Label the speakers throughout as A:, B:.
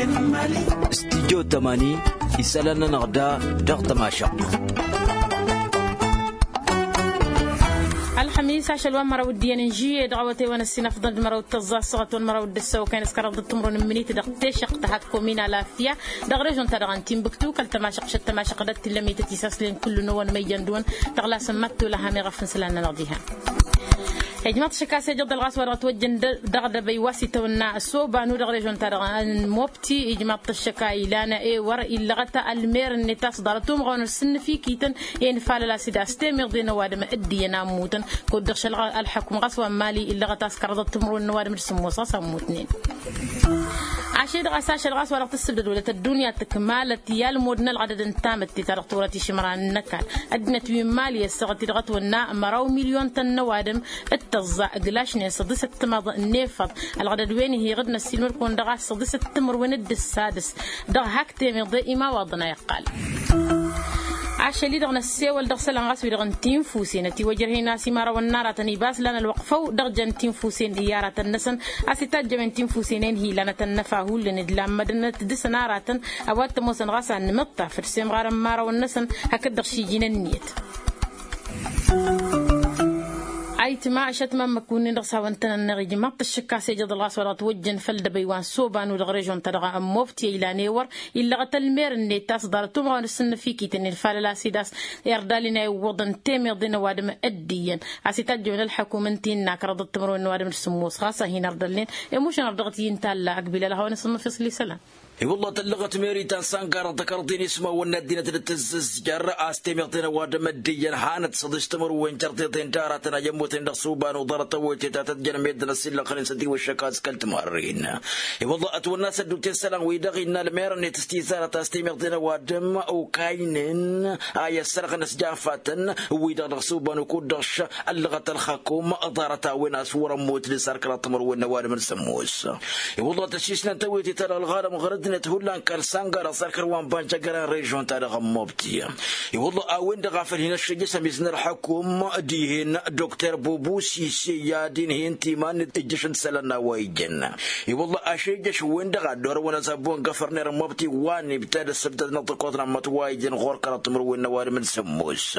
A: استديو 80 يسألنا نغدا ضغط ماشا
B: الخميس عشان مرة ودي نجي دعوتي وانا السنة فضل مرة وتزا صغت مرة ودسة وكان سكر ضد تمرون مني تدقتش تحكم من لافيا دغرجون ترغن تيمبكتو كل تماشق شت تماشق دت لمي تتساسلين كل نوان ميجان دون تغلا سمت لها مغفن سلنا نرضيها هجمات شكاسة جد الغاس ورات وجن دغدا بيواسي تونا الصوبة نور غريجون ترغن موبتي هجمات الشكاي لانا اي ور إلا غتا المير النتاس دارتهم غون السن في كيتن ين فالا سيدا استمر دين وادم ادي ناموتن كود دخل الحكم غسوا مالي إلا غتا سكرضت تمرون نوادم السموسة سموتنين عشيد غساش الغاس ورات السبد ولا الدنيا تكمالت يال مودنا العدد انتامت ترقطورتي شمران النكال ادنت مالي السغتي غتونا مراو مليون تن نوادم التزا قلاشني صدسة تمض النفط الغدد وين هي غدنا السيلمر كون دغا صدسة تمر وين السادس دغ هاكتي مضي ما وضنا يقال عشان دغنا السيول دغ سلان غاس ودغن تيم فوسين تي وجرهي ناسي مارا والنار تنيباس لنا الوقفو دغ جن تيم فوسين ديارة النسن اسيتاج جمن تيم فوسينين هي لنا تنفاهو لندلام مدنة دس نارة اوات موسن غاسا نمطة فرسيم غارا مارا والنسن هكدغ شي جينا النيت عيت ما عشت ما مكونين رصا وانتنا النغي ما الشكا سيجد الله صورات وجن فلد بيوان صوبان ودغريجون تدغى أموفتي إلى نيور إلا غتل مير النيتاس دارتوم غان السن فيكي تني الفاللا سيداس يردالنا وضن تيمير دين وادم أديا عسيتاجون الحكومتين ناكرض التمرون وادم السموس خاصة هنا ردلين يموش نردغتين تالا أقبل لها ونصم في صلي سلام
A: والله تلغت ميريتان سانكار ذكرتين اسمه والندينة تلتزز جراء استمعتنا وادم الديان حانت صدش تمر وين جرتين تاراتنا يموتين دخصوبان وضرط وجهتا تتجن ميدنا السلة قرن سدي والشكاز كلت مارين والله أتونا سدو تسلان ويدغينا الميرن تستيزارة استمعتنا وادم أو كاينين آية سرق نسجافة ويدغ دخصوبان وكودش اللغة الحكومة ضارتا وين أسورا موت لساركرا تمر وين وادم السموس والله تشيشنا تويتي ترى الغارم غرد هولان كالسانغارا ساركر وان بانجاغرا ريجون تاع موبتي والله اوين دغافل هنا الشجي سميزنا الحكومه ديهن دكتور بوبو سيسي يادين هنتيمان اجشن سلنا ويجن والله اشيجش وين دغ دور وانا زبون غفرنر موبتي واني بتاد السبت نطقوتنا متوايجن غور كرتمر وين نوار من سموس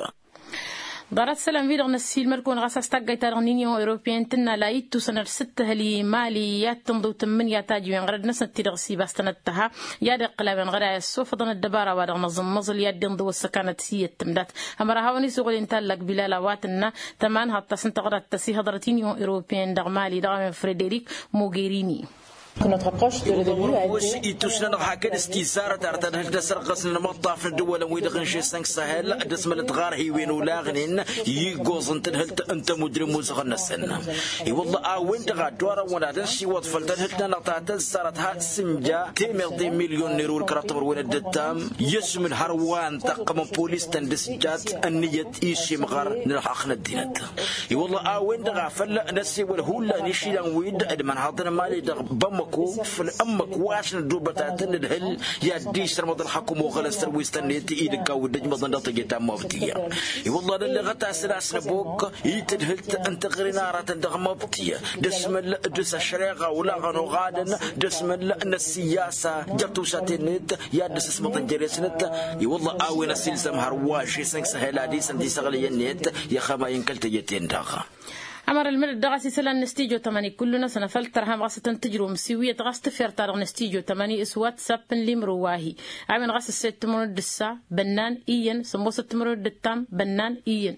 B: دارت سلام فيدغ نسيل مركون غاسا استقاي تارغنينيو اوروبيان تنا لايتو سنر 6 هلي ماليات تمضو 8 تاجوين غرد نسن تيرغسي باستنتها يا دقلابن غدا السوفضن الدباره وادغ نظم مزل يد ندو السكانه سي تمدات امر هاوني سوغل انتلك بلالواتنا تمان حتى سنتغرد تسي هدرتينيو اوروبيان دغ مالي دغ فريدريك موغيريني
C: Notre approche de le début a été
A: يتوسنا حكى استيزارة تعرض هل تسرقس المطاف في الدول ويدغن شي سانك سهل دسم التغار هي وين ولاغنين يغوز انت انت مدري موزغ السنه اي والله وين دغا دورا ولا تنشي وطفل هل نقطات زارتها سنجا تيمر مليون نيرو الكراتور وين الدتام يسمن هروان تقم بوليس تندسجات النيه ايشي مغار نلحقنا الدينات اي والله وين دغا فل نسي والهولا نشي ويد ادمن حاضر مالي دغ في الأمك واشن دوبتاتن الهل يا ديش رمض الحكومة وغلستر ويستنيت إيدك ودج مضن دطيجة موفتية والله اللي غتا سلاس نبوك يتدهلت أنت غرينارة دغمبتية دسمل دس الشريعة ولا غنو غادن دسمل أن السياسة جبتو ساتينت يا دس اسم طنجريسنت والله آوي نسيل سمهر واشي سنك سهلادي سنتي سغلي النت يا خما ينكلت يتين داغا
B: أمر المرد دغاسي سلان نستيجو 8 كلنا سنفل ترهم غاسة تنتجرو مسوية غاس تفير تارغ نستيجو 8 اسوات سابن لمرواهي عمن غاس السيد تمرد دسا بنان إيين سموسة تمرد دتام بنان إيين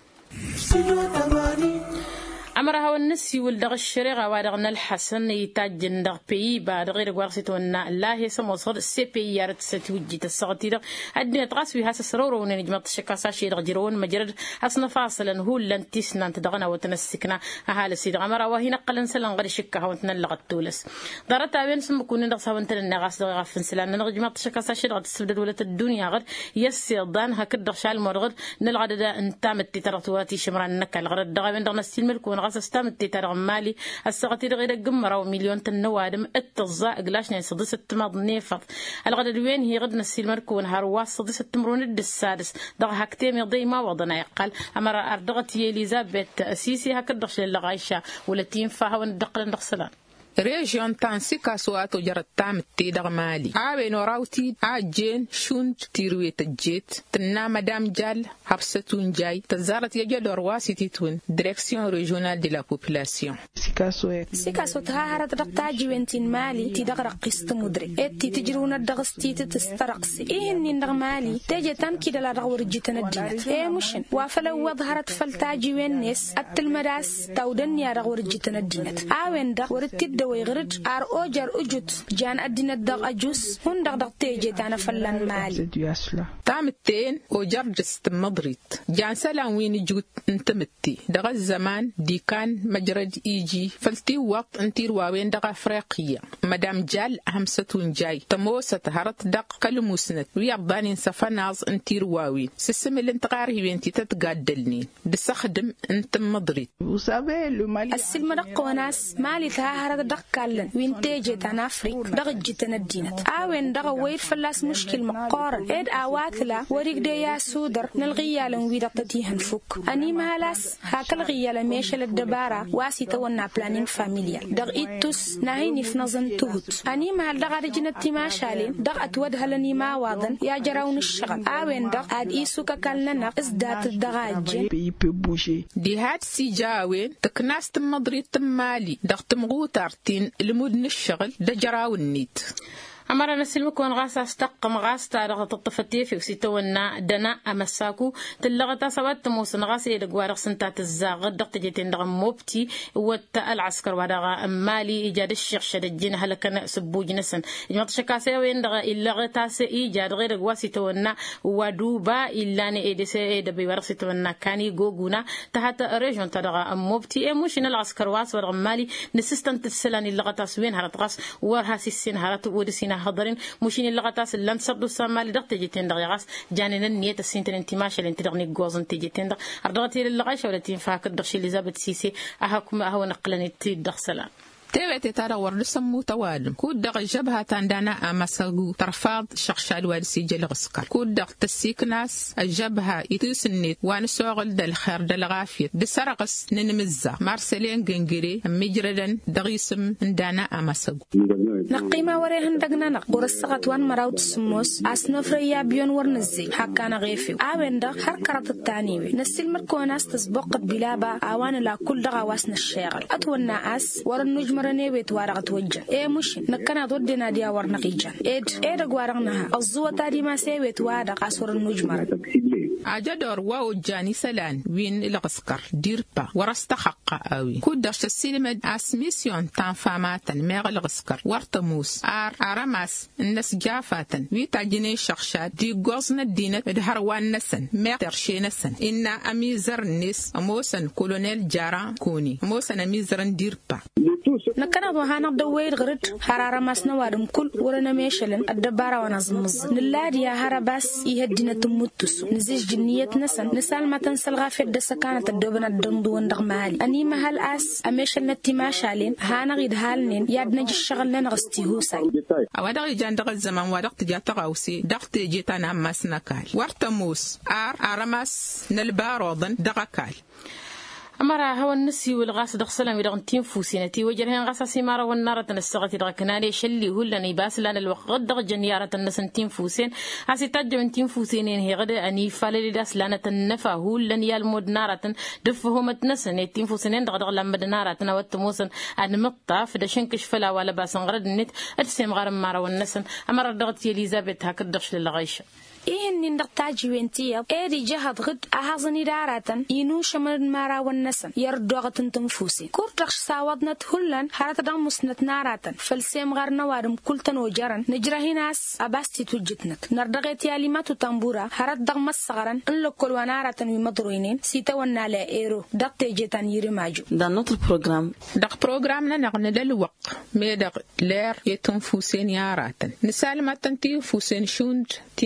B: أمرها والنسي والدغ الشريعة وادغنا الحسن يتاجن دغ بي بعد غير قرصتونا الله يسمو صد السي بي يارت ستوجي تسغتي دغ أدنى تغاسوي هاس سرورو ونجمع الشكاسا شي دغ جيرون مجرد أصنا فاصلا هو لن تسنا تدغنا وتنسكنا أهال السيد غمرا وهي نقلا سلان غير شكها وتنلغ التولس دارتا بين سمكون دغ ساونتن النغاس دغ غافن سلان نجمع الشكاسا شي دغ تسبدد ولا الدنيا غير يسير دان هكدغ شال مرغد نلغد انتامت ترتواتي شمران نكال غير دغ بين دغ نستيل ملكون غاس استمت ترغ مالي السغتي غير قمره ومليون تنوادم التزا قلاش صدس التمض نيفط الغد وين هي غدنا السيل مركون هرواس صدس التمرون السادس دغ هكتيم يضي ما وضنا يقال امر اردغت اليزابيث سيسي هكدغش للغايشه ولا تينفع وندقل ندخسلان
D: ريجيون تانسي كاسواتو جرت تام تيدغ مالي عاوين وراوتي عاجين شون تيروي تجيت تنا مدام جال حبستون جاي تزارت يجدور واسيتيتون ديريكسيون ريجونال دي لا بوبولاسيون
E: سيكاسو تهارت رقتاجي وينتين مالي تيدغرق قسط مدري اتي تجرون الدغستي تسترقسي إهنين دغ مالي تيجي تنكي دلا رغور جيتنا الدينت مشن وافلو وظهرت فلتاجي وينس التلمداس تودن يا رغور جيتنا الدينت عاوين دغ ورتد دوي غرد ار اوجر اجوت جان الدينت دغ اجوس هون دغ تيجي تانا فلان مالي
D: تامتين وجر جست مضريت جان سلام وين جوت انتمتي دغ الزمان دي كان مجرد ايجي فلتي وقت انتير واوين دغ افريقيا مدام جال همستون جاي تموسة هرت دق كلموسنت ويابانين سفناز انتير واوين سسم الانتقار هي انتي تتقادلني دسخدم انت مضريت
E: السلم دق وناس مالي تهارت دق كالن وين تيجي تان افريق دغ جيتنا الدينت اوين دغ وير فلاس مشكل مقارن ايد اواتلا وريق ديا سودر نلغيالن ويدقتيهن فوك اني مالاس هاكل غيالا ميشل الدبارة واسي تونا بلانين فاميليال دغ ايتوس ناهيني في نظن تهت اني مال دغ رجنة تماشالين دغ اتود هلني ما واضن يا جراون الشغل اوين دغ اد ايسوكا كالنا ازدات الدغاجين
D: دي هاد سي جاوين تكناس تمضري تمالي دغ تمغوتارتين لمدن الشغل دا جراون نيت
B: أمر نسلمك ونغاسا استقم غاستا رغط الطفتي في وسيتونا دنا أمساكو تلغتا سوات موس نغاسي لقوارغ سنتات الزاغد دغت جيتين دغم موبتي وتا العسكر ودغا أمالي إيجاد الشيخ شدجين هلكنا سبو جنسن إجمع تشكاسي وين دغا إلغتاسي إيجاد غير قواسيتونا ودوبا إلاني إيديسي إيدا بيورسيتونا كاني غوغونا تحت ريجون تدغا موبتي إموشين العسكر واس ودغا أمالي نسيستان تتسلاني اللغتاس وين هرط غاس وارها سيسين هرط ودسينا حضرين مشين اللغتاس اللي نصدو سامال دغ تجيتين دغيغاس جانين النية السنتين انتماش اللي انتدغني جوزن تجيتين دغ أردغتي للغايشة ولا تنفاك دغشي إليزابيث سيسي أهاكم أهو نقلني تدغ سلام
D: تيوتي ترى ورسمو توالم كود دغ جبهة تندانا أمساقو ترفاض شخشال والسي جل غسكر كود دغ تسيك ناس الجبهة يتوسنيت وان سوغل دل خير دل غافيت دسرقس ننمزة مارسلين جنجري مجردن دغيسم ندانا أمساقو
E: نقيمة وريهن دغنا نقور السغط وان مراود السموس أسنفريا بيون ورنزي حكانا غيفيو آوين دغ حركرة التانيوي نسيل مركوناس تسبقت بلابا آوان لا كل دغا واسن الشيغل أتونا أس ورنوج مرنيبت وارغت وجه مش نكنا ضدنا ديا ورنقيجان ايد غوارغنها الزوة تادي ما سيبت وارغ أسور النجمر
D: عجدور واو جاني سلان وين الغسكر ديربا ورست حق قوي كودش السينما اسميسيون تنفاماتن ميغ الغسكر ورتموس ارماس الناس جافاتن ويتاجيني شخشات دي غوزنا الدينة الهروان نسن ميغ ترشي نسن إنا أميزر نيس أموسن كولونيل جارا كوني أموسن أميزر ديربا
E: نكنا وهانا دوير غرد حرارة ماسنا وارم كل ورنا ميشلن الدبارة ونظمز نلاد يا هرباس يهدينا تموتسو نزيج جنية نسن نسال ما تنسل غافير دسا كانت الدوبنا الدندون دغمالي أني مهال أس أميشلنا التماشالين هانا غيد هالنين يادنا جشغل لنغستي هوساي
D: أوادغ جان دغ الزمان وادغت جاتا غوسي دغت جيتانا ماسنا كال وارتموس أرماس نلباروضن دغكال
B: أمرا هو النسي والغاس دخسلهم يدغن تيم فوسينتي وجرهن غاسا سيمارا والنارة السغتي دغكنالي شلي هلني باس لان الوقت دغ جنيارة النسن تيم فوسين هاسي تاج من تيم فوسينين هي غدا اني فالي داس لانة النفا هلن يالمود نارة دفهم تنسن تيم فوسينين دغ لمد نارة وتموسن ان مطاف دشنكش فلا ولا باس غرد النت ارسم غارم مارا والنسن أمرا دغت إليزابيث هكا دغش للغايشة
E: إيه نقطعج وينتيا إيه جهة غد أهازني دارة ينوش من مارا والنسن يردوغة تنفوسي كورتخش ساوضنا تهلن حرات دمسنت نارة فالسيم غار نوارم كل تنوجرن نجرهي ناس أباستي توجتنت نردغت ياليمات تنبورا حرات دغم الصغرن إن لكل ونارة ومضروينين سيتونا لا إيرو دقت جيتان يرماجو
C: Dans notre programme
D: programme نغنى للوق ميدغ لير يتنفوسين ياراتن نسالمة تنفوسين شوند تنفوسين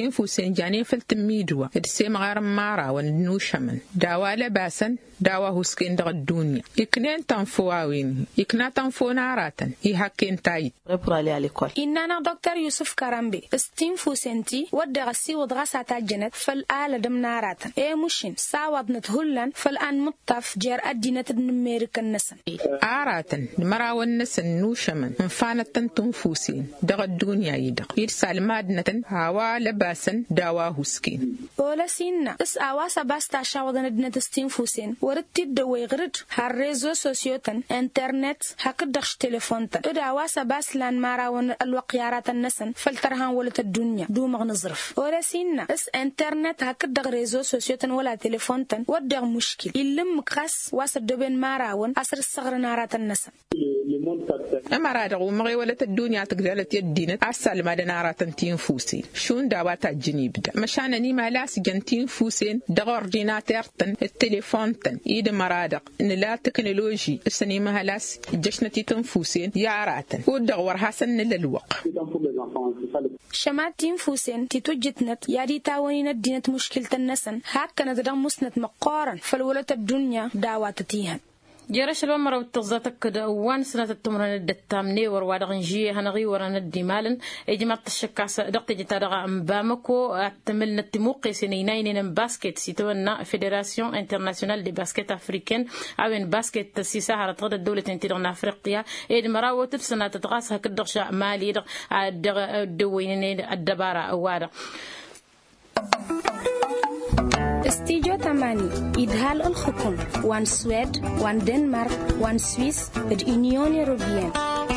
D: جاني فلتميدوا السيم غير مارا ونوشمن داوا لباسا داوا هسكين دغ الدنيا يكنين تنفواوين يكنا تنفو ناراتا يحكين تايت
E: إننا دكتور يوسف كرامبي استيم فوسنتي ودغسي ودغسا تاجنت فالآل دم ناراتا مشين ساوض نتهلن فالآن مطف جير أدينة نميرك النسن
D: آراتا مرا والنسن نوشمن منفانة تنفوسين دغ الدنيا يدغ يرسال مادنة هوا لباسا داوا هسكين
E: ولا سينا اس أواسا باستا شاوضن ادنة استيم فوسين ورتب دوي غرد هالريزو سوسيوتن انترنت هكدخش تليفونتن ادا أواسا باس لان ماراون الوقيارات النسن فلترهان ولت الدنيا دومغ نظرف ولا سينا اس انترنت هكدغ ريزو سوسيوتن ولا تليفونتن ودغ مشكل يلم مقاس واسد دوبين ماراون أسر الصغر نارات النسن
D: أمرا دغو مغي ولت الدنيا تقدرت يدينت أسال ما دنارات تنفوسين شون داوات الجنيب دا مشان نيما لاس جنتين فوسين دغ اورديناتير تن التليفون تن يد مرادق ان لا تكنولوجي السنيما هلاس جشنتي تنفوسين ياراتن ودغ ورهاسن للوق
E: شماتين فوسين تتوجتنت يادي تاونين الدينت مشكلة النسن هكذا دغ مسنت مقارن فالولت الدنيا داوات تيهن
B: جرش الومر والتغزاتك كده وان سنة التمرن الدتامني وروادغنجي هنغي ورنا الدمالن اجماع الشكاس دقت جتارغا امبامكو اتملنا التموقي سنينين باسكت سيتونا فيدراسيون انترناسيونال دي باسكت افريكان اوين باسكت سيساهرة تغد الدولة انتدغنا افريقيا ايد مراوة تبسنا تتغاسها كدغش مالي دغ دوينين الدبارة اوارا
E: استيجو تماني إدهال الحكم وان سويد وان دنمارك وان سويس اليونيون يوروبيان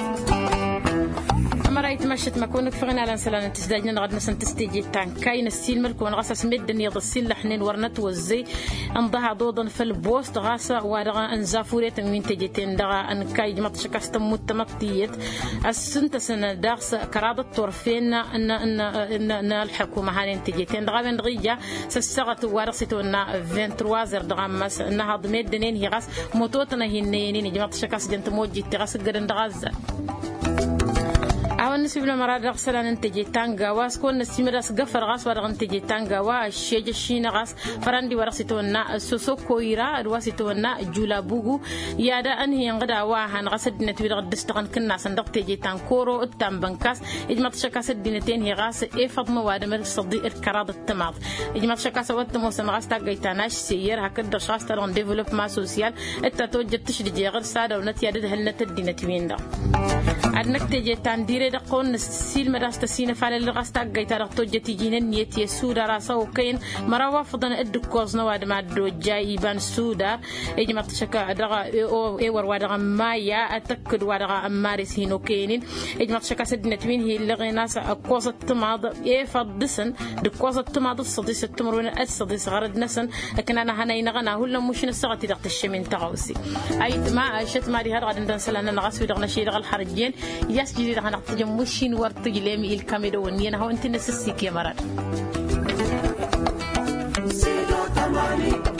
B: مرأيت مشت ما كونك فغنا على سلانة تسداجنا غد نسن تستيجي تانكاين السيل ملك ونغاسس مدن يضسيل لحنين ورنت وزي انضها ضوضا في البوست غاسا ورغا انزافوريت من تجيتين دغا انكاي جمط شكاستم متمطيت السنت سنة داغس كرادة طرفين ان الحكومة هانين تجيتين دغا بين غيجا سسغت ورسيتونا 23 دغا مس انها ضميد دنين هي غاس موتوتنا هنينين جمط شكاس جنت موجي تغاس قرن دغازا أول نسيب لما راد رغسلان انتجي تانغا واسكون نسيب راس قفر غاس ورغ انتجي تانغا والشيج الشين غاس فراندي ورسيتونا سوسو كويرا رواسيتونا جولا بوغو يادا انهي ينغدا واهان غاسد نتويد غدستغن كنا صندوق تجي تانكورو التام بنكاس اجمع تشكاس الدينتين هي غاس ايفض مواد صديق الكراد التماط اجمع تشكاس وقت سن غاس تاغيتاناش سير هكذا غاس ترون ديفلوبمون سوسيال التوجد تشدي غير ساده ونتياد هلنت الدينتين دا عندك تجي تاندير دقون السيل مدرسة سينا فعل الغستا جيت رحتو جتيجين نيتي سودا راسا وكين مروا فضنا الدكوز نواد مع الدجاي بان سودا يجمع تشكا درا ايور وادرا مايا اتكد وادرا مارس هينو كينين يجمع تشكا سدنا توين هي اللي غيناس قوسة تماض ايه فضسن دكوسة تماض الصديس التمرون الصديس غرد نسن لكن انا هنا غنا هلا مش نسغتي دقت الشمين تغوسي اي ما عشت ماري هاد غادي نسلنا نغاس ودغنا شي دغ الحرجين ياس جديد غنا مشين ورتي لامي الكاميرا ونينا هو انت نسسيك يا مراد